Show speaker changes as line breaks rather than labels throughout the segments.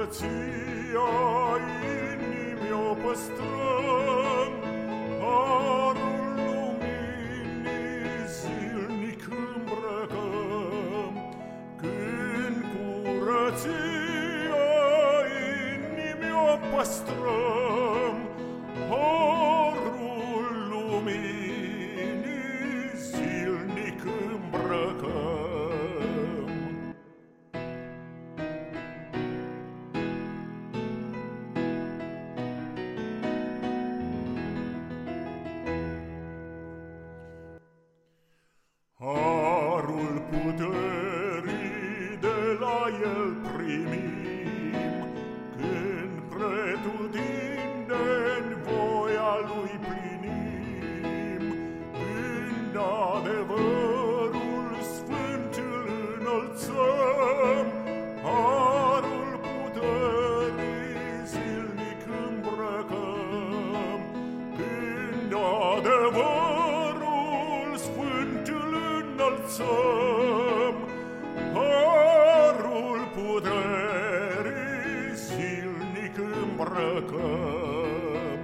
curăția inimii o păstrăm, harul luminii zilnic îmbrăcăm. Când curăția inimii o păstrăm, harul luminii zilnic îmbrăcăm. Harul puterii de la El primim, când pretutindeni voia Lui plinim, când adevărul sfânt îl înălțăm, harul puterii zilnic îmbrăcăm. Când adevărul sfânt îl înălțăm, harul puterii zilnic îmbrăcăm.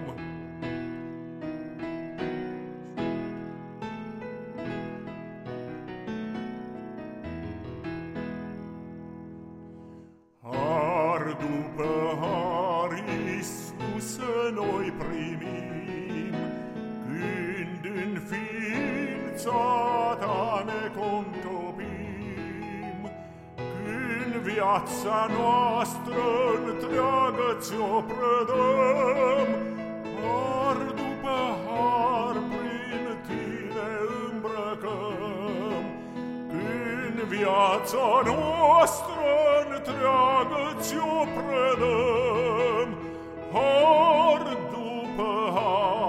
Har după har Iisuse noi primim, când în ființa Ta ne contopim, când viața noastră întreagă Ți-o predăm. Har după har prin Tine îmbrăcăm, când viața noastră întreagă Ți-o predăm. Har după har